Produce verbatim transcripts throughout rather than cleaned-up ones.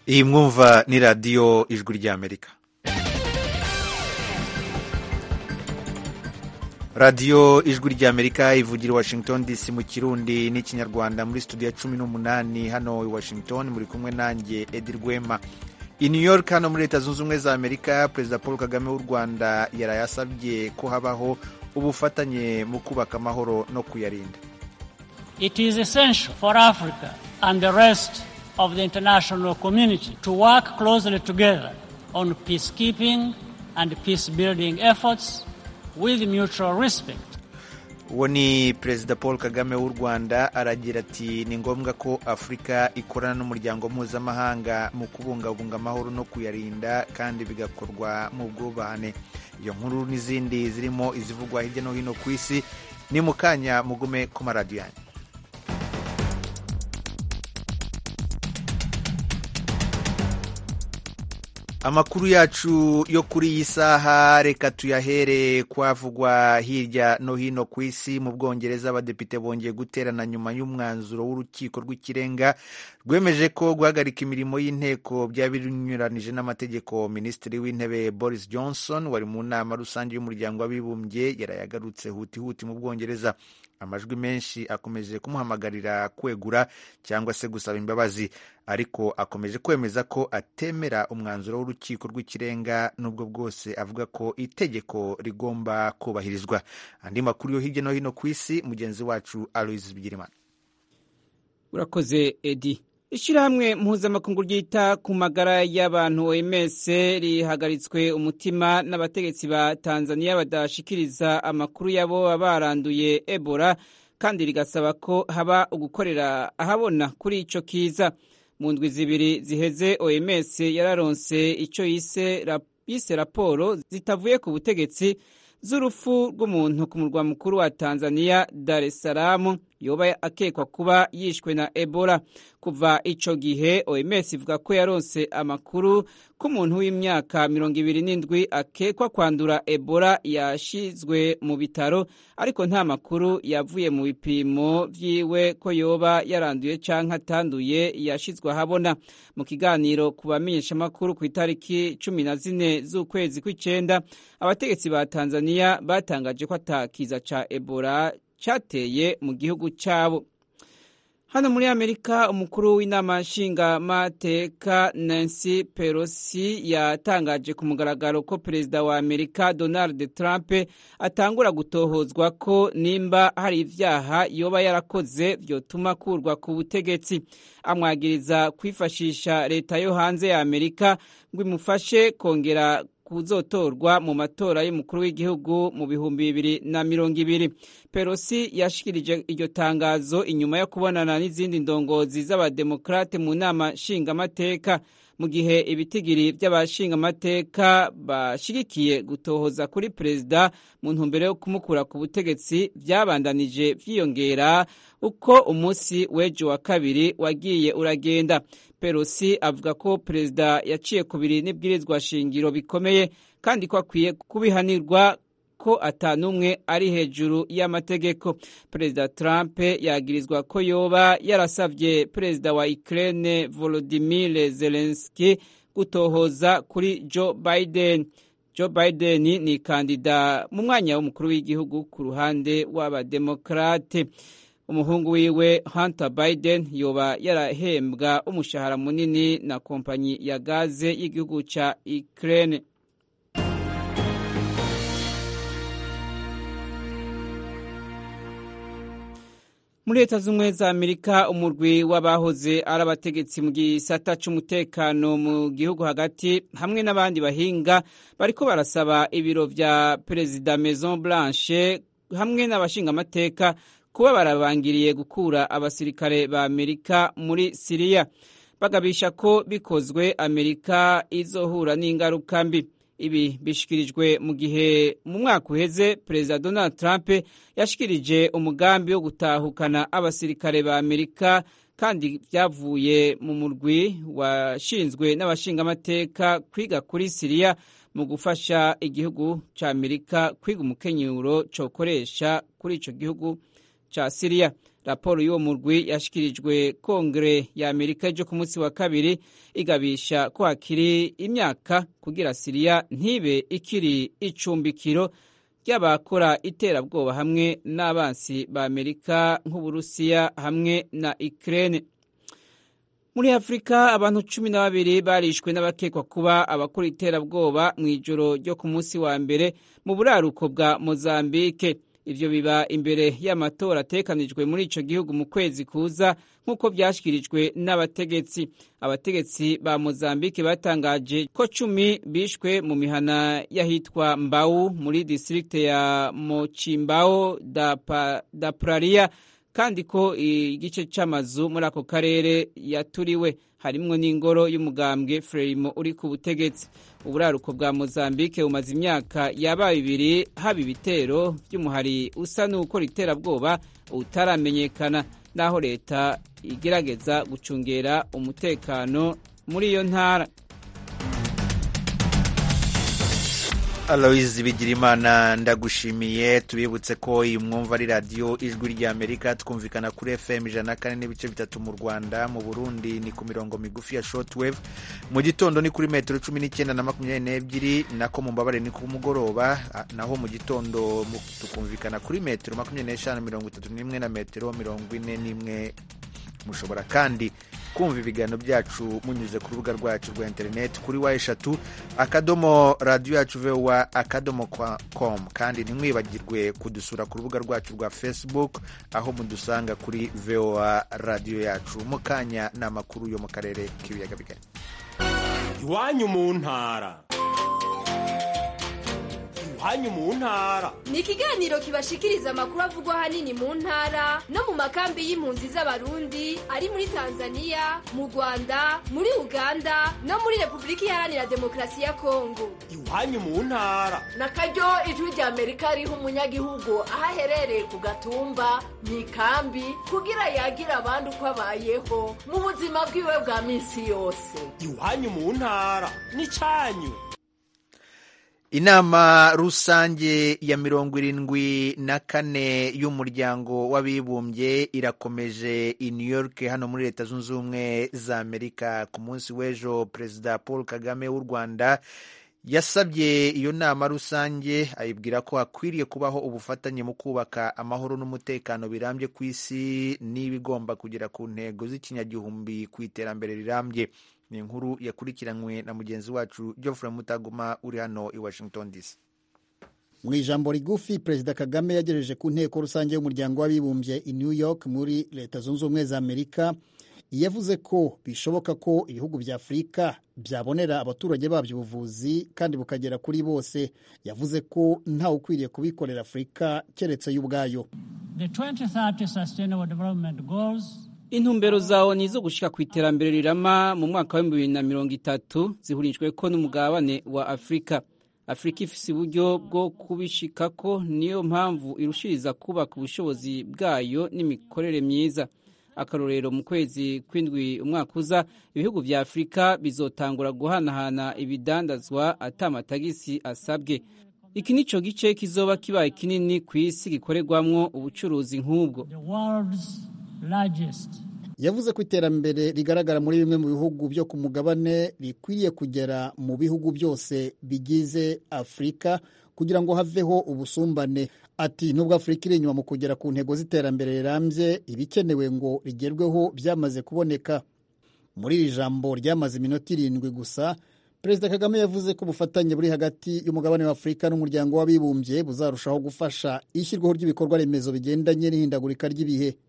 iyi mwumva ni radiyo ijwi ry'Amerika. radiyo ijwi ry'Amerika ivugira i Washington D C mu kirundi n'ikinyarwanda, muri studio ya cumi n'umunani hano i Washington, muri kumwe nanjye Edi Rwema. I New York hano muri Leta Zunze Ubumwe za Amerika, Perezida Paul Kagame w'u Rwanda yarayasabye ko habaho ubufatanye mu kubaka amahoro no kuyarinda. It is essential for Africa and the rest of the international community to work closely together on peacekeeping and peace-building efforts with mutual respect. Uwo ni Perezida Paul Kagame w'u Rwanda aragira ati ni ngombwa ko Afurika ikorana n'umuryango mpuzamahanga mu kubungabunga amahoro no kuyarinda kandi bigakorwa mu bwubahane. Iyo nkuru n'izindi zirimo izivugwa hirya no hino ku isi ni mu kanya, mugume ku maradiyo yanyu. Amakuru yacu yo kuri iyi saha reka tuyahere kwavugwa hirya no hino ku isi. Mu Bwongereza abadepite bongeye guterana nyuma y'umwanzuro w'urukiko rw'ikirenga rwemeje ko guhagarika imirimo y'inteko byaba binyuranije n'amategeko. Minisitiri w'intebe Boris Johnson wari mu nama rusange y'umuryango w'abibumbye yarayagarutse huti huti mu Bwongereza. Amajwi menshi akomeje kumuhamagarira kwegura cyangwa se gusaba imbabazi, ariko akomeje kwemeza ko atemera umwanzuro w'urukiko rw'ikirenga, nubwo bwose avuga ko itegeko rigomba kubahirizwa. Andi makuru yo hirya no hino ku isi, mugenzi wacu Aloys Bigirimana. Urakoze Edi. Ishirahamwe mpuzamakungu ryita ku magara y'abantu O M S rihagaritswe umutima n'abategetsi ba Tanzania badashikiriza amakuru yabo baranduye Ebola, kandi rigasaba ko haba ugukorera ahabona kuri ico kiza. Mu ndwi zibiri ziheze O M S yararonse ico yise yise raporo zitavuye ku butegetsi z'urupfu rw'umuntu ku murwa mukuru wa Tanzania Dar es Salaam yoba akekwa kuba yishwe na Ebola. Kuva ico gihe O M S ivuga ko yaronse amakuru ko umuntu w'imyaka mirongo ibiri n'indwi akekwa kwandura Ebola yashizwe mu bitaro, ariko nta makuru yavuye mu bipimo vyiwe ko yoba yaranduye canke atanduye yashizwe ahabona. Mu kiganiro ku bamenyesha makuru ku itariki cumi na zine z'ukwezi kw'icenda, abategetsi ba Tanzania batangaje ko atakiza ca Ebola cateye mu gihugu cabo. Hano muri Amerika, umukuru w'inama nshingamateka Nancy Pelosi yatangaje ku mugaragaro ko perezida wa Amerika Donald Trump atangura gutohozwa ko nimba hari ivyaha yoba yarakoze vyotuma kurwa ku butegetsi. Amwagiriza kwifashisha leta yo hanze ya Amerika ngo imufashe kongera kuzotorwa mu matora y'umukuru w'igihugu mu bihumbi bibiri na mirongo ibiri. Pelosi yashikirije iryo tangazo inyuma yo kubonana n'izindi ndongozi z'abademokrate mu nama nshingamateka, mu gihe ibitigiri by'abashingamateka bashigikiye gutohoza kuri perezida mu ntumbero yo kumukura ku butegetsi vyabandanije vyiyongera uko umunsi w'ejo wa kabiri wagiye uragenda. Pelosi avuga ko perezida yaciye kubiri n'ibwirizwa shingiro bikomeye, kandi ko akwiye kubihanirwa ko atanumwe ari hejuru y'amategeko. Perezida Trump yagirizwa ko yoba yarasavye perezida wa Ukraine Volodymyr Zelensky gutohoza kuri Joe Biden. Joe Biden ni kandida mu mwanya w'umukuru w'igihugu ku ruhande w'abademokrate. Umuhungu wiwe Hunter Biden yoba yarahembwa umushahara munini na kompanyi ya gaze y'igihugu ca Ukraine. Muri Leta Zunze za Amerika, umurwi w'abahoze ari abategetsi mu gisata c'umutekano mu gihugu hagati hamwe n'abandi bahinga bariko barasaba ibiro vya Perezida Maison Blanche hamwe n'abashingamateka kuba barabangiriye gukura abasirikare ba Amerika muri Syria. Bagabisha ko bikozwe Amerika izohura n'ingaruka mbi. Ibi bishikirijwe mu gihe mu mwaka uheze Perezida Donald Trump yashikirije umugambi wo gutahukana abasirikare ba Amerika, kandi byavuye mu murwi washinzwe n'abashingamateka kwiga kuri Syria mu gufasha igihugu ca Amerika kwiga umukenyuro cokoresha kuri ico gihugu ca Syria. raporo y'uwo murwi yashikirijwe kongere ya Amerika ejo ku munsi wa kabiri igabisha ko hakiri imyaka kugira Siriya ntibe ikiri icumbikiro ry'abakora iterabwoba hamwe n'abansi ba Amerika nk'Uburusiya hamwe na Ukraine. Muri Afrika abantu cumi na babiri barishwe n'abakekwa kuba abakora iterabwoba mu ijoro ryo ku munsi wa mbere mu buraruko bwa Mozambique. Ivyo biba imbere y'amatora atekanijwe muri ico gihugu mu kwezi kuza nk'uko vyashikirijwe n'abategetsi. Abategetsi ba Mozambique batangaje ko cumi bishwe mu mihana yahitwa Mbau muri district ya Mochimbao da, pa, da Praria, kandi ko igice c'amazu muri ako karere yaturiwe harimwo n'ingoro y'umugambwe Frelimo uri ku butegetsi. Uburaruko bwa Mozambique bumaze imyaka yaba ibiri haba ibitero vy'umuhari usa n'ukora iterabwoba utaramenyekana, naho leta igerageza gucungera umutekano muri iyo ntara. Aloise Bigirimana ndagushimiye. Tubibutse ko iyi mwumva ari radio Ijwi rya Amerika, twumvikana kuri F M ijana na kane n'ibice bitatu mu Rwanda, mu Burundi ni ku mirongo migufi ya shortwave, mu gitondo ni kuri metero cumi n'icyenda na makumyabiri n'ebyiri, nako mu mbabare ni ku mugoroba, naho mu gitondo tukumvikana kuri metero makumyabiri n'eshanu mirongo itatu n'imwe na metero mirongo ine n'imwe. Mushobora kandi kumva ibiganiro byacu munyuze ku rubuga rwacu rwa internet kuri wa eshatu akadomo radio yacu voa akadomo com, kandi ntimwibagirwe kudusura ku rubuga rwacu rwa Facebook aho mudusanga kuri voa radio yacu. Mukanya n'amakuru yo mu karere k'ibiyaga bigari. Iwanyu mu ntara. Iwanyu mu ntara ni ikiganiro kibashikiriza amakuru avugwa hanini mu ntara no mu makambi y'impunzi z'abarundi ari muri Tanzania, mu Rwanda, muri Uganda no muri Republika Iharanira Demokarasi ya Kongo. Iwanyu mu ntara nakaryo Ijwi rya Amerika riha umunyagihugu aho aherereye ku gatumba mu ikambi kugira yagira abandi uko abayeho mu buzima bwiwe bwa minsi yose. Iwanyu mu ntara ni canyu. Inama rusange ya mirongo irindwi na kane y'umuryango w'abibumbye irakomeje i New York hano muri Leta Zunze Ubumwe za Amerika. Ku munsi w'ejo Perezida Paul Kagame w'u Rwanda yasabye iyo nama rusange, ayibwira ko hakwiriye kubaho ubufatanye mu kubaka amahoro n'umutekano birambye ku isi n'ibigomba kugera ku ntego z'ikinyagihumbi ku iterambere rirambye. Ni inkuru yakurikiranywe na mugenzi wacu Geoffrey Mutagoma uri hano i Washington D C. Mu ijambo rigufi Perezida Kagame yagejeje ku nteko rusange y'umuryango w'abibumbye i New York muri Leta Zunze Ubumwe za Amerika, yavuze ko bishoboka ko ibihugu bya Afurika byabonera abaturage babyo ubuvuzi kandi bukagera kuri bose. Yavuze ko ntawe ukwiriye kubikorera Afurika keretse y'ubwayo. The twenty thirty Sustainable Development Goals, intumbero zawo ni zo gushika ku iterambere rirama mu mwaka wa bibiri na mirongo itatu zihurijwe ko n'umugabane wa Afrika. Afrika ifise uburyo bwo kubishikako, niyo mpamvu irushiriza kubaka ubushobozi bwayo n'imikorere myiza. Akarorero, mu kwezi kw'indwi umwaka uza ibihugu vya Afrika bizotangura guhanahana ibidandazwa atamatagisi asabwe. Iki nico gice kizoba kibaye kinini ku isi gikorerwamwo ubucuruzi nk'ubwo. Yavuze ko iterambere rigaragara muri bimwe mu bihugu byo ku mugabane rikwiriye kugera mu bihugu byose bigize Afrika kugira ngo haveho ubusumbane. Ati nubwo Afrika iri inyuma mu kugera ku ntego z'iterambere rirambye, ibikenewe ngo rigerweho byamaze kuboneka. Muri iri jambo ryamaze iminota irindwi gusa, Perezida Kagame yavuze ko ubufatanye buri hagati y'umugabane wa Afrika n'umuryango w'abibumbye buzarushaho gufasha ishyirwaho ry'ibikorwa remezo bigendanye n'ihindagurika ry'ibihe.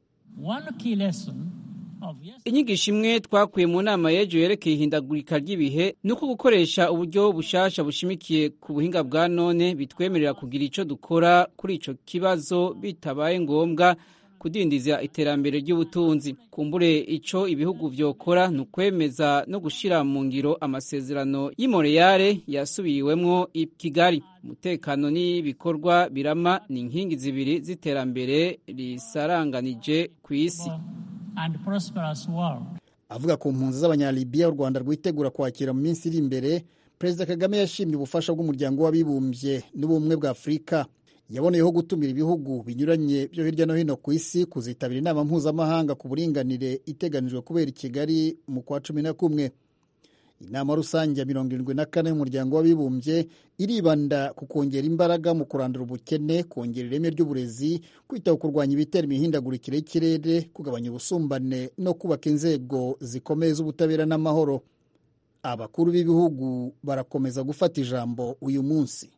Inyigisho imwe twakuye mu nama y'ejo yerekeye ihindagurika ry'ibihe nuko gukoresha uburyo bushasha bushimikiye ku buhinga bwa none bitwemerera kugira ico dukora kuri ico kibazo bitabaye ngombwa kudindiza iterambere ry'ubutunzi. Kumbure ico ibihugu vyokora nukwemeza no gushira mu ngiro amasezerano y'i Montreal yasubiwemwo i Kigali. Umutekano n'ibikorwa birama ni inkingi zibiri z'iterambere risaranganije ku isi. And prosperous world. Avuga ku mpunzi z'abanyalibiya u Rwanda rwitegura kwakira mu minsi iri imbere, Perezida Kagame yashimye ubufasha bw'umuryango w'abibumbye n'ubumwe bwa Afrika. yaboneyeho gutumira ibihugu binyuranye byo hirya no hino ku isi kuzitabira inama mpuzamahanga ku buringanire iteganijwe kubera i Kigali mu kwa cumi na kumwe. Inama rusange ya mirongo irindwi na kane y'umuryango w'abibumbye iribanda ku kongera imbaraga mu kurandura ubukene, kongera ireme ry'uburezi, kwita ku kurwanya ibitera imihindagurikire y'ikirere, kugabanya ubusumbane no kubaka inzego zikomeye z'ubutabera n'amahoro. Abakuru b'ibihugu barakomeza gufata ijambo uyu munsi.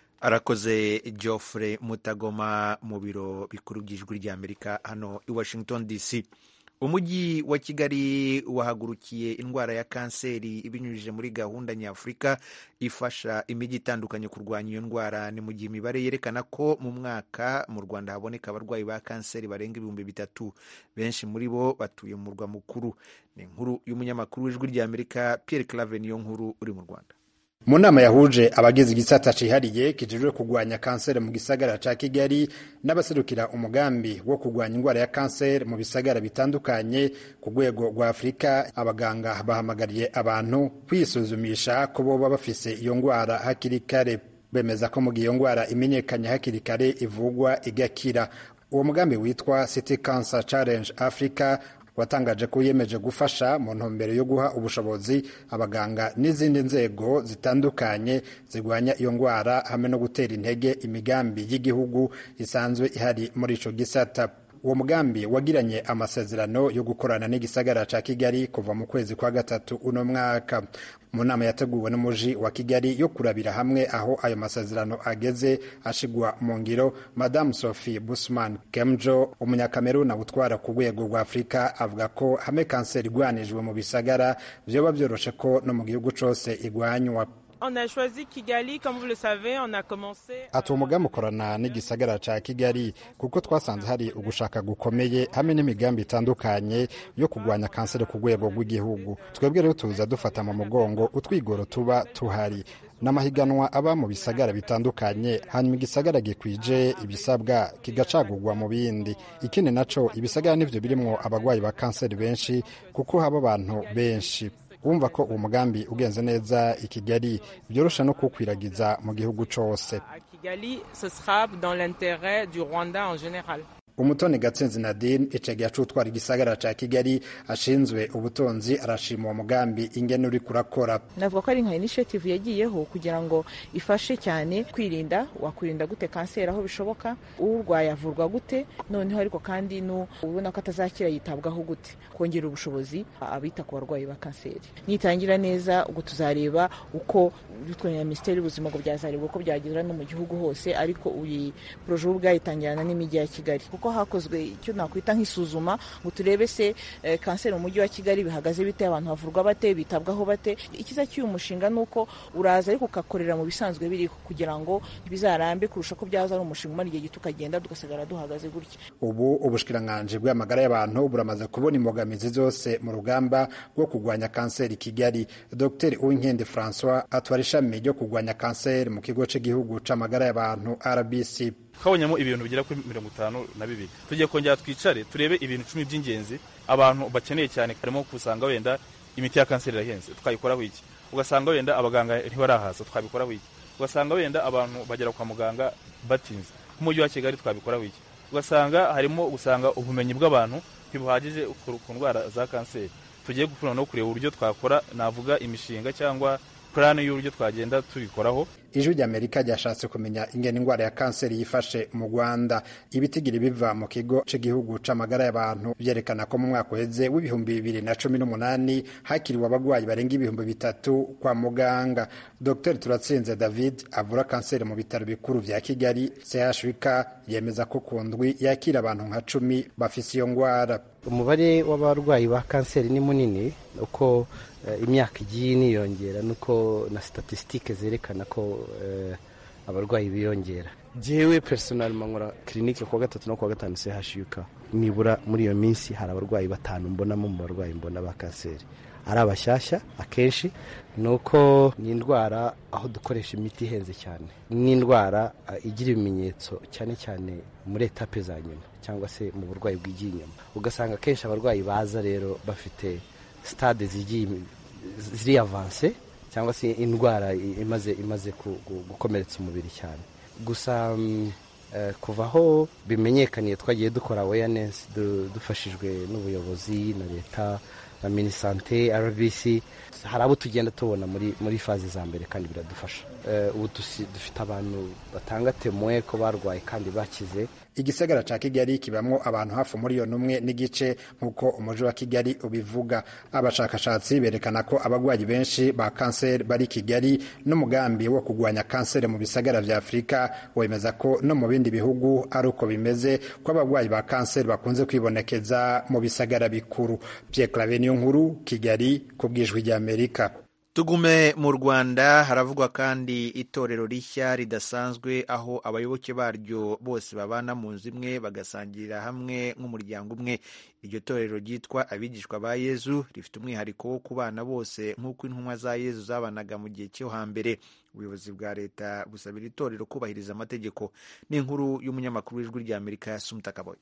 Arakoze Geoffrey Mutagoma mu biro bikuru by'ijwi ry'Amerika hano i Washington D C. Umujyi wa Kigali wahagurukiye indwara ya kanseri ibinyujije muri gahunda nyafurika ifasha imijyi itandukanye kurwanya iyo ndwara. Ni mu gihe imibare yerekana ko mu mwaka mu Rwanda haboneka abarwayi ba kanseri barenga ibihumbi bitatu. Benshi muri bo batuye mu murwa mukuru. Ni inkuru y'umunyamakuru w'ijwi ry'Amerika Pierre Claver niyo nkuru uri mu Rwanda. Mu nama yahuje abagize igisata cihariye kijejwe kugwanya kanseri mu gisagara ca Kigali n'abaserukira umugambi wo kugwanya indwara ya kanseri mu bisagara bitandukanye ku rwego rwa Afurika, abaganga bahamagariye abantu kwisuzumisha ko boba bafise iyo ndwara hakiri kare. Bemeza ko mu gihe iyo ndwara imenyekanye hakiri kare ivugwa igakira. Uwo mugambi witwa City Cancer Challenge Africa watangaje ko yemeje gufasha mu ntumbero yo guha ubushobozi abaganga n'izindi nzego zitandukanye zigwanya iyo ndwara hamwe no gutera intege imigambi y'igihugu isanzwe ihari muri ico gisata. Uwo mugambi wagiranye amasezerano yo gukorana n'igisagara ca Kigali kuva mu kwezi kwa gatatu uno mwaka. Mu nama yateguwe n'umuji wa Kigali yo kurabira hamwe aho ayo masezerano ageze ashigwa mu ngiro, Madame Sophie Busman Kemjo, umunyakameruna utwara ku rwego rwa Afurika, avuga ko hamwe kanseri igwanijwe mu bisagara vyoba vyoroshe ko no mu gihugu cose igwanywa. On a choisi Kigali, comme vous le savez, on a commencé. Ati umugambi ukorana n'igisagara ca Kigali kuko twasanze hari ugushaka gukomeye hamwe n'imigambi itandukanye yo kugwanya kanseri ku rwego rw'igihugu. Twebwe rero tuza dufata mu mugongo utwigoro tuba tuhari n'amahiganwa aba mu bisagara bitandukanye, hanyuma igisagara gikwije ibisabwa kigacagurwa mu bindi. Ikindi naco ibisagara nivyo birimwo abagwayi ba kanseri benshi kuko haba abantu benshi. Wumva ko uwo mugambi ugenze neza i Kigali byorosha no kukwiragiza mu gihugu cose. Kigali, ce sera dans l'intérêt du Rwanda en général. Umutoni Gatsinzi Nadine icege yacutwara igisagara ca Kigali ashinzwe ubutonzi arashima uwo mugambi ingene uri kurakora. Navuga ko ari nka initiative yagiyeho kugira ngo ifashe cyane kwirinda, wakwirinda gute kanseri aho bishoboka, urwaye avurwa gute, noneho ariko kandi no ubona ko atazakira yitabwaho gute, kongera ubushobozi abita ku barwayi ba kanseri. Nitangira neza ubwo tuzareba uko bitwanya Minisiteri y'Ubuzima ngo byazareba uko byagira no mu gihugu hose, ariko uyi projet ubwayitangirana n'imijyi ya Kigali kuko hakozwe icyo nakwita nk'isuzuma ngo turebe se eh, kanseri mu mujyi wa Kigali bihagaze bite, abantu bavurwa bate, bitabwaho bate. Ikiza cy'uyu mushinga nuko uraza ariko ukakorera mu bisanzwe biri kugira ngo bizarambe kurusha ko byaza ari umushinga umara igihe gito ukagenda tugasigara duhagaze gutya. Ubu ubushikiranganje bw'amagara y'abantu buramaze kubona imbogamizi zose mu rugamba rwo kugwanya kanseri Kigali. Dr Uwinkende François atwara ishami ryo kugwanya kanseri mu kigo cy'igihugu c'amagara y'abantu R B C. Kabonyamo ibintu bigera kuri mirongo itanu na bibiri. Tugiye kongera twicare turebe ibintu icumi by'ingenzi abantu bakeneye cyane, karimo kusanga wenda imiti ya kanseri irahenze, tukayikoraho iki. Ugasanga wenda abaganga ntibarahaza, tukabikoraho iki. Ugasanga wenda abantu bagera kwa muganga batinze. Mu mujyi wa Kigali twabikoraho iki. Ugasanga harimo usanga ubumenyi bw'abantu ntibuhagije ku ndwara za kanseri. Tugiye gukura no kureba uburyo twakora, navuga imishinga cyangwa plan y'uburyo twagenda tubikoraho. Ijwi ry'Amerika ryashatse kumenya ingene indwara ya kanseri yifashe mu Rwanda. Ibitigiri biva mu kigo cy'igihugu c'amagara y'abantu byerekana ko mu mwaka uheze w'ibihumbi bibiri na cumi n'umunani hakiriwe abagwayi barenga ibihumbi bitatu kwa muganga. Dr Turatsinze David avura kanseri mu bitaro bikuru vya Kigali C H U K yemeza ko kundwi yakira abantu nka cumi bafise iyo ndwara. Umubare w'abarwayi ba kanseri ni munini uko uh, imyaka igiye niyongera, nuko na statistike zerekana ko uh, abarwayi biyongera. Jewe personal mangora clinique kwa gatatu no kwa gatanu C H U K nibura muri iyo minsi hari abarwayi batanu mbona mu barwayi mbona ba kanseri ari abashyashya. Akenshi nuko ni indwara aho dukoresha imiti ihenze cyane, ni indwara uh, igira ibimenyetso cyane cyane muri etape za nyuma cyangwa se mu burwayi bw'iginyuma. Ugasanga kenshi abarwayi baza rero bafite stade zigiye ziri avance cyangwa se indwara imaze imaze gukomeretsa umubiri cyane. Gusa um, kuva aho bimenyekaniye twagiye dukora awareness dufashijwe n'ubuyobozi na leta na minisante R B C, hari abo tugenda tubona muri muri fazi za mbere kandi biradufasha. Ubu dufite abantu batanga temoye ko barwaye kandi bakize. Igisagara ca Kigali kibamwo abantu hafi miliyoni umwe n'igice nk'uko umuji wa Kigali ubivuga. Abashakashatsi berekana ko abagwayi benshi ba kanseri bari Kigali, n'umugambi wo kugwanya kanseri mu bisagara vya Afrika wemeza ko no mu bindi bihugu ari uko bimeze, ko abagwayi ba kanseri bakunze kwibonekeza mu bisagara bikuru. Pierre Claver Nkuru, Kigali, kubwijwi rya Amerika. Tugume mu Rwanda, haravugwa kandi itorero rishya ridasanzwe aho abayoboke baryo bose babana mu nzu imwe bagasangirira hamwe nk'umuryango umwe. Iryo torero ryitwa Abigishwa ba Yezu, rifite umwihariko wo kubana bose nk'uko intumwa za Yezu zabanaga mu gihe cyo hambere. Ubuyobozi bwa leta busabira itorero kubahiriza amategeko. Ni inkuru y'umunyamakuru w'ijwi rya Amerika Sumta Kaboy.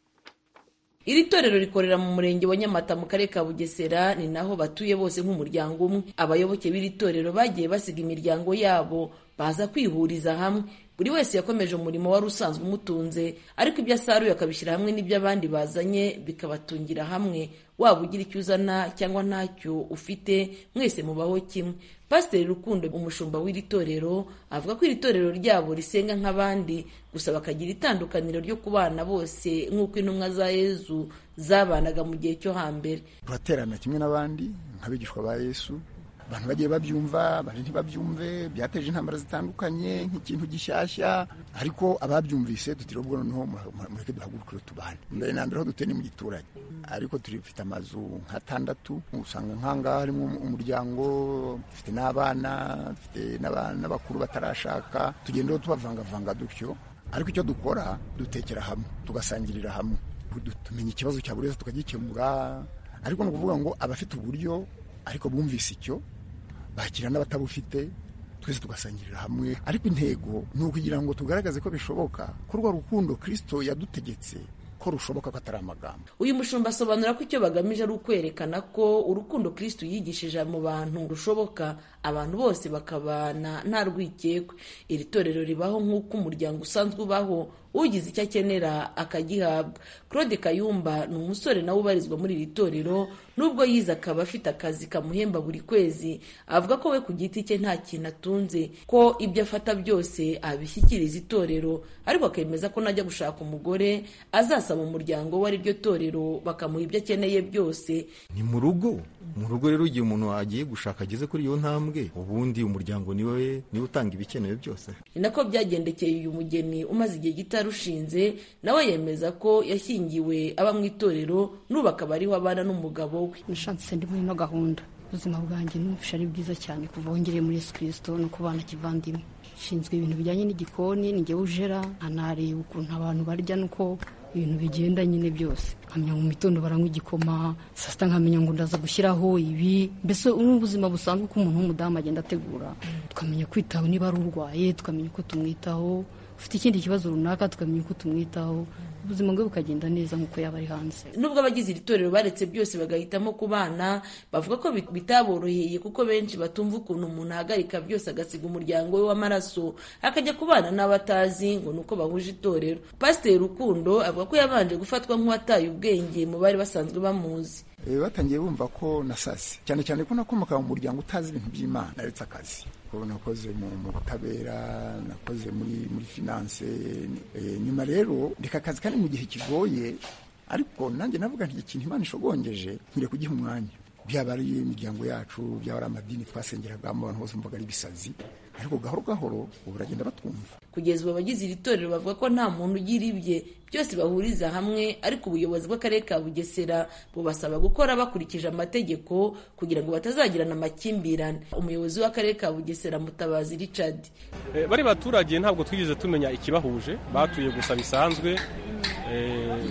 Iri torero rikorera mu murenge wa Nyamata mu karere ka Bugesera, ni naho batuye bose nk'umuryango umwe. Abayoboke b'iri torero bagiye basiga imiryango yabo baza kwihuriza hamwe. Buri wese yakomeje umurimo wari usanzwe umutunze, ariko ibyo asaruye akabishyira hamwe n'ibyo abandi bazanye bikabatungira hamwe. Waba ugira icyo uzana cyangwa ntacyo ufite, mwese mubaho kimwe. Pasiteri Rukundo, umushumba w'iri torero, avuga ko iri torero ryabo risenga nk'abandi, gusa bakagira itandukaniro ryo kubana bose nk'uko intumwa za Yezu zabanaga mu gihe cyo hambere. Turaterana kimwe n'abandi nk'abigishwa ba Yesu. Abantu bagiye babyumva, abandi ntibabyumve, byateje intambara zitandukanye nk'ikintu gishyashya, ariko ababyumvise tutira ubwo noneho mureke duhagurukire tubane. Mbere na mbere ho dutene mu giturage, ariko turifite amazu nk'atandatu, usanga nk'anga harimo umuryango, dufite n'abana, dufite n'abakuru batarashaka, tugenda tubavangavanga dutyo, ariko icyo dukora dutekera hamwe, tugasangirira hamwe, tumenya ikibazo cya buri wese tukagikemura. Ariko no kuvuga ngo abafite uburyo ariko bumvise icyo bakira n'abatabufite, twese tugasangirira hamwe. Ariko intego ni ukugira ngo tugaragaze ko bishoboka, ko rwa rukundo Kristo yadutegetse ko rushoboka, ko atari amagambo. Uyu mushumba asobanura ko icyo bagamije ari ukwerekana ko urukundo Kristo yigishije mu bantu rushoboka, abantu bose bakabana nta rwikekwe. Iri torero ribaho nk'uko umuryango usanzwe ubaho, ugize icyo akenera akagihabwa. Claude Kayumba ni umusore nawe ubarizwa muri iri torero, nubwo yize akaba afite akazi kamuhemba buri kwezi. Avuga ko we ku giti cye nta kintu atunze, ko ibyo afata byose abishyikiriza itorero, ariko akemeza ko najya gushaka umugore azasaba umuryango we ari ryo torero bakamuha ibyo akeneye byose. Ni mu rugo mu rugo rero igihe umuntu agiye gushaka ageze kuri iyo ntambwe, ubundi umuryango niwe niwe utanga ibikenewe byose. Ni nako byagendekeye uyu mugeni umaze igihe gitarushinze, nawe yemeza ko yashyingiwe aba mu itorero, n'ubu akaba ariho abana n'umugabo we. Nashatse ndi muri ino gahunda, ubuzima bwanjye numvisha ari bwiza cyane kuva wongereye muri Yesu Kristo no kubana kivandimwe. Shinzwe ibintu bijyanye n'igikoni, ni njyewe ujera, anareba ukuntu abantu barya nuko ibintu bigenda nyine byose. Nkamenya mu mitondo baranywa igikoma, saa sita nkamenya ngo ndaza gushyiraho ibi. Mbese ubuzima busanzwe ko umuntu w'umudamu agenda ategura, tukamenya kwitaho niba ari urwaye, tukamenya uko tumwitaho, ufite ikindi kibazo runaka tukamenya uko tumwitaho, ubuzima bwe bukagenda neza nk'uko yaba ari hanze. Nubwo abagize iri torero baretse byose bagahitamo kubana, bavuga ko bitaboroheye kuko benshi batumva ukuntu umuntu ahagarika byose agasiga umuryango we w'amaraso akajya kubana n'abatazi ngo nuko bahuje itorero. Pasiteri Rukundo avuga ko yabanje gufatwa nk'uwataye ubwenge mu bari basanzwe bamuzi. Batangiye bumva ko nasase, cyane cyane ko nakomoka mu muryango utazi ibintu by'Imana. Naretse akazi ko nakoze mu butabera, nakoze muri muri finance, e, nyuma rero ndeka akazi kandi mu gihe kigoye, ariko nanjye navuga nti ikintu Imana ishogongeje nkire kugiha umwanya. Byaba ari imiryango yacu, byaba ari amadini twasengeragamo, abantu bose mvuga ari bisazi, ariko gahoro gahoro ubu baragenda batwumva. Kugeza ubu abagize iri torero bavuga ko nta muntu ugira ibye, byose bahuriza hamwe, ariko ubuyobozi bw'akarere ka Bugesera bubasaba gukora bakurikije amategeko kugira ngo batazagirana amakimbirane. Umuyobozi w'akarere ka Bugesera Mutabazi Richard: e, bari baturage ntabwo twigeze tumenya ikibahuje, batuye gusa bisanzwe, e,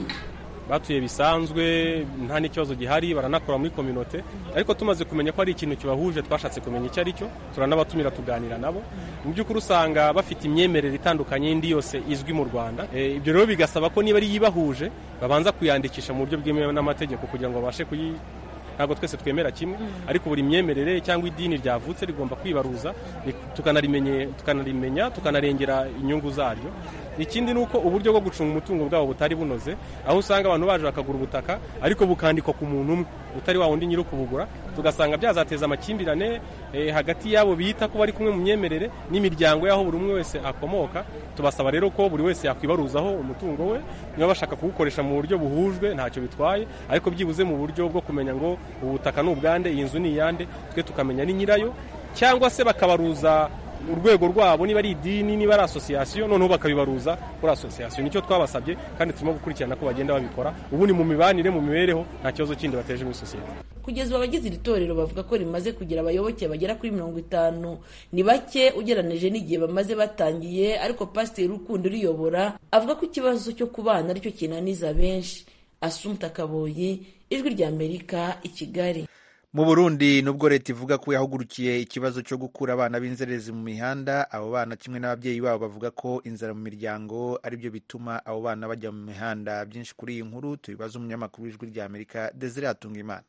batuye bisanzwe nta n'ikibazo gihari, baranakora muri community, ariko tumaze kumenya ko ari ikintu kibahuje twashatse kumenya icyo ari cyo, turanabatumira tuganira nabo. Mu by'ukuri usanga bafite imyemerere itandukanye indi yose izwi mu Rwanda. E, ibyo rero bigasaba ko niba ari yibahuje babanza kuyandikisha mu buryo bwemewe n'amategeko kugira ngo babashe kuyi ntabwo twese twemera kimwe ariko buri myemerere cyangwa idini ryavutse rigomba kwibaruza tukanarimenye tukanaremenya tukanarengera inyungu zaryo. Ikindi nuko uburyo bwo gucunga umutungo bwabo butari bunoze, aho usanga abantu baje bakagura ubutaka ariko bukandikwa ku muntu umwe utari wa wundi nyiri kubugura, tugasanga byazateza amakimbirane eh, hagati yabo bita ko bari kumwe mu myemerere n'imiryango yaho buri umwe wese akomoka. Tubasaba rero ko buri wese yakwibaruzaho umutungo we, niba bashaka kuwukoresha mu buryo buhujwe ntacyo bitwaye, ariko byibuze mu buryo bwo kumenya ngo ubutaka ni ubwande, iyi nzu ni iyande, twe tukamenya ni nyirayo, cyangwa se bakabaruza urwego rwabo niba ari idini niba ari association, noneho bakabibaruza kuri association. Nicyo twabasabye kandi turimo gukurikirana ko bagenda babikora. Ubu ni mu mibanire, mu mibereho, nta kibazo kindi bateje muri society. Kugeza abagize iri torero bavuga ko rimaze kugira abayoboke bagera kuri mirongo itanu. Ni bake ugeranije n'igihe bamaze batangiye, ariko Pasiteri Rukundo riyobora avuga ko ikibazo cyo kubana aricyo kinaniza benshi. Assumpta Kaboyi, Ijwi rya Amerika, i Kigali. Mu Burundi nubwo leta ivuga ko yahugurukiye ikibazo cyo gukura abana b'inzererezi mu mihanda, abo bana kimwe n'ababyeyi babo bavuga ko inzara mu miryango aribyo bituma abo bana bajya mu mihanda. Byinshi kuri iyi nkuru tubibaza umunyamakuru w'Ijwi rya Amerika Desire Atungimana.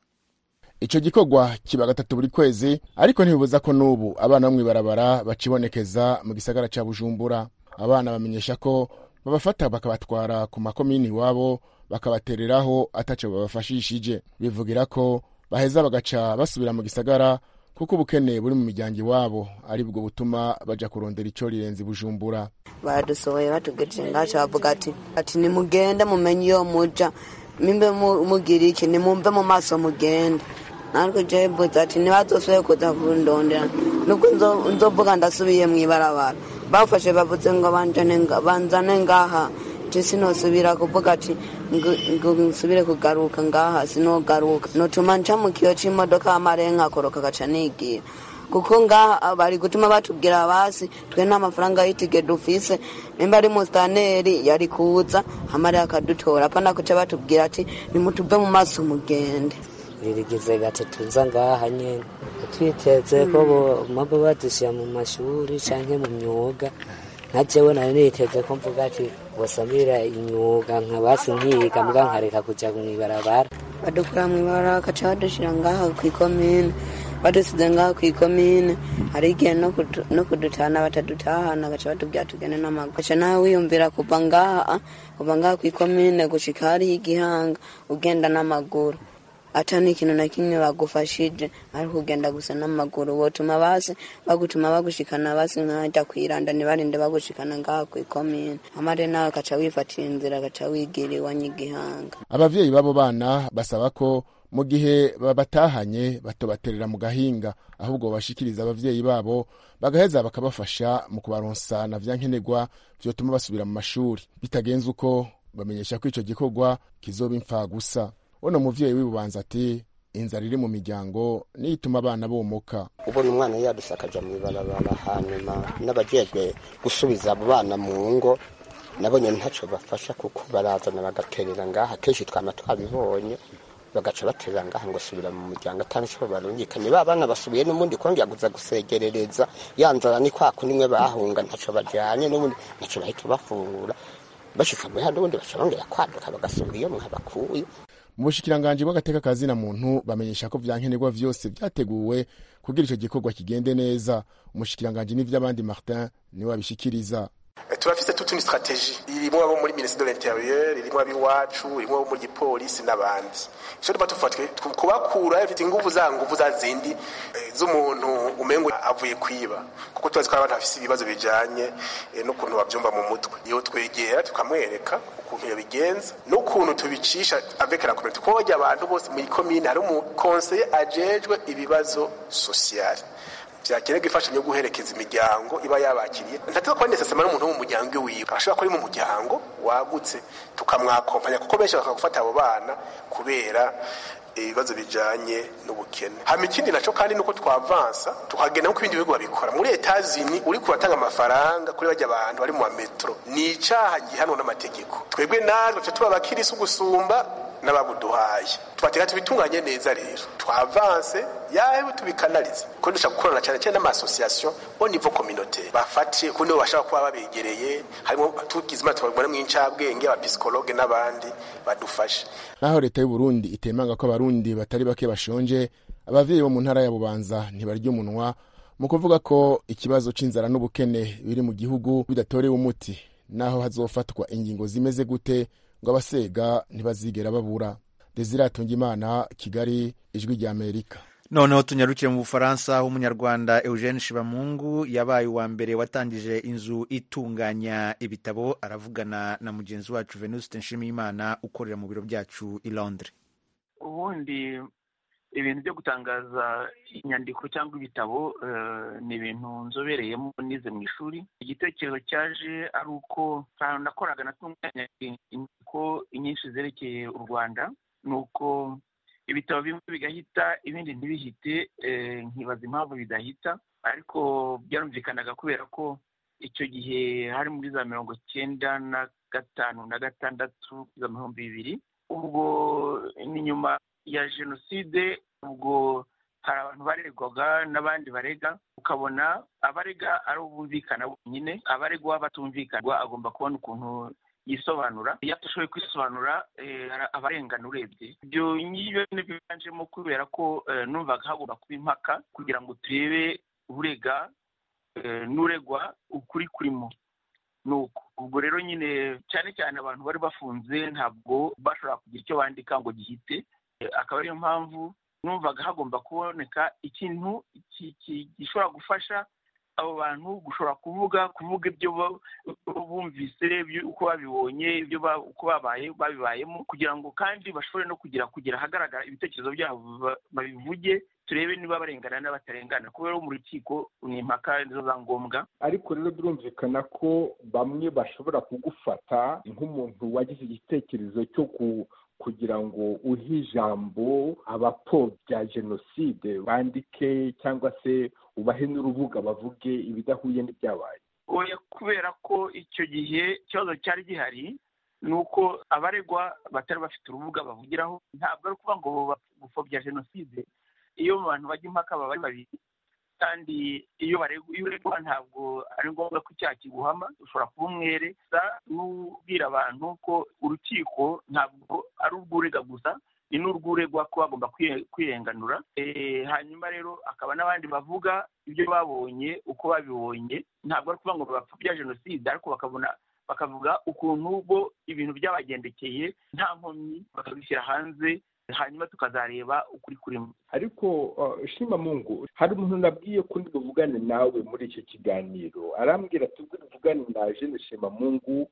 Ico gikorwa kiba gatatu buri kwezi, ariko ntibibuza ko n'ubu abana bo mw'ibarabara bacibonekeza mu gisagara ca Bujumbura. Abana bamenyesha ko babafata bakabatwara ku makomini wabo bakabatereraho ataco babafashishije. Bivugira ko baheza bagaca basubira mu gisagara kuko ubukene buri mu miryango iwabo ari bwo butuma baja kurondera ico rirenze Bujumbura. Badusohoye batugeje ngaca bavuga ati ati nimugende mumenye iyo muja, mimbe mugira iki, nimumve mu maso mugende. Nariko je mbuza ati nibazosohoye kuza kundondera nuko nzovuga ndasubiye mw'ibarabara. Bafashe bavuze ngo banjane banzane ngaha, sinosubira kuvuga ati ngo nsubire kugaruka ngaha, sinogaruka notuma nca mu kiyo c'imodoka amarenga koroka gaca nigira, kuko ngaha bari gutuma batubwira basi twe nta mafaranga y'itike dufise, nimba ari mustaneri yari kuza amare akadutora, apana kuca batubwira ati nimutuve mu maso mugende. Ririgize gatatu nza ngaha nyene twiteze ko mabo badushyira mu mashuri canke mu myuga, nka jewe nari niteze ko mvuga ati wasamira imyuga nka basi nkiga mbwa nkareka kuja mw'ibarabara. Badukura mw'ibarabara bakaca badushira ngaha kw'ikomine, badusize ngaha kw'ikomine, hari igihe no kudutana batadutahana bagaca batubwira tugende n'amaguru. Gaca nawe wiyumvira kuva ngaha kuva ngaha kw'ikomine gushika hariya Igihanga ugenda n'amaguru, atani ikintu na kimwe bagufashije ariko ugenda gusa n'amaguru. Wotuma basi bagutuma bagushikana basi nkaja kwiranda nibarinde bagushikana ngaha kw'ikomine, amare nawe kaca wifatira inzira gaca wigira iwanyu Igihanga. Abavyeyi babo bana basaba ko mu gihe babatahanye batobaterera mu gahinga, ahubwo bashikiriza abavyeyi babo bagaheza bakabafasha mu kubaronsa na vyankenerwa vyotuma basubira mu mashuri. Bitagenze uko bamenyesha ko ico gikorwa kizoba impfa gusa. Ono muvyeyi w'ibubanza ati inzara iri mu miryango nituma abana bomoka. Ubona umwana yadusakaja mw'ibarabara, hanyuma n'abajejwe gusubiza abo bana mu ngo nabonye ntaco bafasha, kuko barazana bagaterera ngaha, kenshi twama twabibonye bagaca baterera ngaha ngo subira mu muryango atanico barungikanye. Ba bana basubiye n'umundi kongera guza gusegerereza, yanzara ni kwa kunimwe bahunga ntaco bajanye, n'ubundi ntaco bahita bafungura, bashika mu handi ubundi baca bongera kwaduka bagasubira iyo mwabakuye. Mu bushikiranganje bw'agateka kazi na muntu bamenyesha ko vyankenerwa vyose vyateguwe kugira ico gikorwa kigende neza. Umushikiranganje n'ivy'abandi Martin niwe abishikiriza. Turafise toute une stratégie, irimo abo muri ministère de l'Intérieur, irimo abiwacu, irimo abo muri polisi n'abandi. Ico tuba tufatwe kubakura ifite inguvu za nguvu za zindi z'umuntu umengo avuye kwiba, kuko tubazi ko abantu bafise ibibazo bijanye n'ukuntu bavyumva mu mutwe. Iyo twegera tukamwereka ukuntu yabigenza n'ukuntu tubicisha avec la communauté, ko bajya abantu bose muri commune hari umu conseiller ajejwe ibibazo social, vyakeneye ifashanyo guherekeza imiryango iba yabakiriye. Ntateza ko necessaire n'umuntu wo mu muryango wiwe, ashobora ko ari mu muryango wagutse tukamwakompanya, kuko benshi bakagufata abo bana kubera ibibazo bijanye n'ubukene. Hama ikindi naco kandi nuko twavansa tukagenda nk'ibindi bihugu babikora. Muri Etats-Unis uri kuratanga amafaranga kuri bajya abantu bari mu metro ni icaha gihanwa n'amategeko. Twebwe natwe tuba bakirisi gusumba n'ababuduhaye tubatega tubitunganye neza rero twavanse yahe tubikanalize ko dushaka gukorana cyane cyane n'amasosiyasiyo au niveau communautaire bafatiye kundi bashaka kuba babegereye harimo tugizima tubabona mw'incabwenge abapsikologe n'abandi badufashe. Naho leta y'u Burundi itemanga ko abarundi batari bake bashonje, abavyeyi bo mu ntara ya Bubanza ntibarya umunwa mu kuvuga ko ikibazo c'inzara n'ubukene biri mu gihugu bidatorewe umuti, naho hazofatwa ingingo zimeze gute ngo abasega ntibazigera babura. Desire Atungimana, Kigali, Ijwi rya Amerika. Noneho tunyarukire mu Bufaransa, umunyarwanda Eugene Shibamungu yabaye uwa mbere watangije inzu itunganya ibitabo. Aravugana na mugenzi wacu Venuste Nshimiyimana ukorera mu biro byacu i Londres. Ubundi ibintu byo gutangaza inyandiko cyangwa ibitabo ni ibintu nzobereyemo nize mu ishuri. Igitekerezo cyaje ari uko nakoraga natunganya inyandiko nyinshi zerekeye u Rwanda, nuko ibitabo bimwe bigahita ibindi ntibihite, nkibaza impamvu bidahita, ariko byarumvikanaga kubera ko icyo gihe hari muri za mirongo cyenda na gatanu na gatandatu za ibihumbi bibiri, ubwo ni nyuma ya jenoside, ubwo hari abantu baregwaga n'abandi barega, ukabona abarega ari ubumvikana bonyine, abaregwa batumvikanwa agomba kubona ukuntu yisobanura. Iyo atashoboye kwisobanura abarengana urebye. Ibyo ngibyo nibyiganjemo kubera ko numvaga hagomba kuba impaka kugira ngo turebe urega n'uregwa ukuri kurimo. Nuko ubwo rero nyine cyane cyane abantu bari bafunze ntabwo bashobora kugira icyo bandika ngo gihite, akaba ariyo mpamvu numvaga hagomba kuboneka ikintu gishobora gufasha abo bantu gushobora kuvuga kuvuga ibyo bumvise, uko babibonye, ibyo uko babaye babibayemo, kugira ngo kandi bashobore no kugira kugira hagaragara ibitekerezo byabo babivuge, turebe niba barengana n'abatarengana, kubera mu rukiko ni impaka nizo za ngombwa. Ariko rero birumvikana ko bamwe bashobora kugufata nk'umuntu wagize igitekerezo cyo ku kugira ngo uhe ijambo abapfobya jenoside bandike cyangwa se ubahe n'urubuga bavuge ibidahuye n'ibyabaye. Oya, kubera ko icyo gihe ikibazo cyari gihari ni uko abaregwa batari bafite urubuga bavugiraho. Ntabwo ari ukuvuga ngo gupfobya jenoside iyo mu bantu bajya impaka baba ari babiri, kandi iyo uregwa ntabwo ari ngombwa ko icyaha kiguhama, ushobora kuba umwere n'ubwira abantu ko urukiko ntabwo ari urw'urega gusa, ni n'urw'uregwa ko bagomba kwirenganura. Hanyuma rero akaba n'abandi bavuga ibyo babonye uko babibonye, ntabwo ari ukuvuga ngo bapfobya jenoside, ariko bakabona bakavuga ukuntu bo ibintu byabagendekeye nta nkomyi, bakabishyira hanze, hanyuma tukazareba ukuri kurimo. Ariko Shimamungu, hari umuntu nabwiye ko ndi buvugane nawe muri icyo kiganiro, arambwira ati ubwo tuvugane na Jeune Shimamungu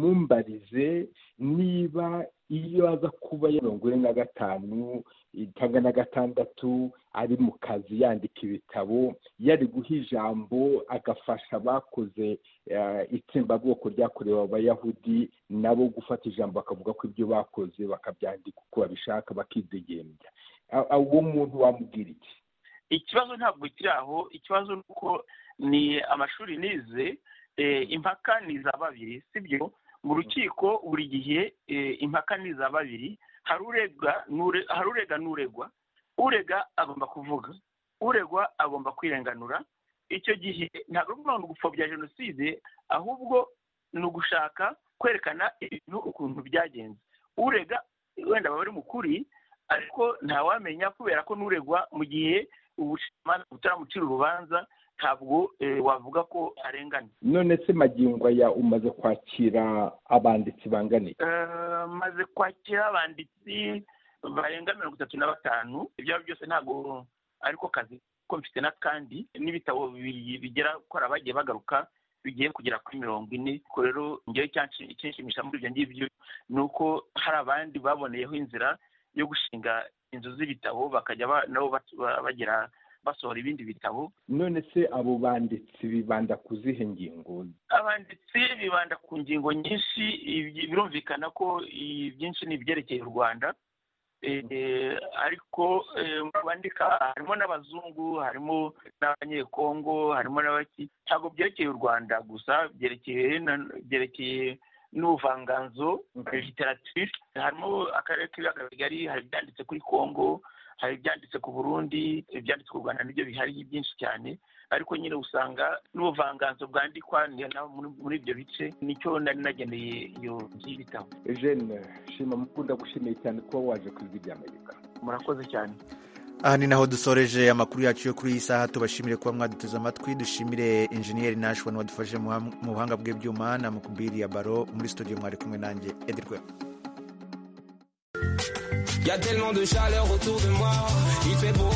umumbarize niba iyo aza kuba ya mirongo ine na gatanu cyangwa na gatandatu ari mu kazi yandika ibitabo, yari guha ijambo agafasha abakoze itsembabwoko ryakorewe abayahudi nabo gufata ijambo bakavuga ko ibyo bakoze bakabyandika uko babishaka bakidegembya. Uwo muntu wamubwira iki? Ikibazo ntabwo kiri aho, ikibazo ni uko ni amashuri nize, impaka ni za babiri, sibyo? Mu rukiko buri gihe impaka ni za babiri, hari urega n'uregwa. Urega agomba kuvuga, uregwa agomba kwirenganura. Icyo gihe ntabwo ari ukuvuga ngo gupfobya jenoside, ahubwo ni ugushaka kwerekana ibintu ukuntu byagenze. Urega wenda baba ari mukuri, ariko ntawamenya kubera ko n'uregwa mu gihe ubucamanza butaramucira urubanza ntabwo wavuga ko arengana. None se magingo ya umaze kwakira abanditsi bangane? Maze kwakira abanditsi barenga mirongo itatu na batanu. Ibyo byose ntabwo ariko kazi ko mfite n'akandi n'ibitabo bigera ko abagiye bagaruka bigiye kugera kuri mirongo ine. Ko rero ngewe icyanshimisha muri ibyo ngibyo ni uko hari abandi baboneyeho inzira yo gushinga inzu z'ibitabo bakajya nabo bagira basohora ibindi bitabo. None se abo banditsi bibanda ku zihe ngingo? Abanditsi bibanda ku ngingo nyinshi, birumvikana ko byinshi ni ibyerekeye u Rwanda, ariko bandika harimo n'abazungu, harimo n'abanyekongo, harimo n'abaki. Ntabwo byerekeye u Rwanda gusa, byerekeye byerekeye n'ubuvanganzo literature. Harimo akarere k'ibiyaga bigari, hari ibyanditse kuri Congo, hari ibyanditse ku Burundi, ibyanditse ku Rwanda nibyo bihari byinshi cyane, ariko nyine usanga n'ubuvanganzo bwandikwa muri ibyo bice. Nicyo nari nageneye iyo by'ibitabo. Eugene Shima mukunda gushimiye cyane kuba waje ku Ijwi ry'Amerika. Murakoze cyane. Aha ni naho dusoreje amakuru yacu yo kuri iyi saha. Tubashimire kuba mwaduteze amatwi. Dushimire enjeniyeri Nashwan wadufashe mu buhanga bw'ibyuma na Mukubiri ya Baro. Muri studio mwari kumwe nanjye Edirwe. Y a tellement de chaleur autour de moi, il fait beau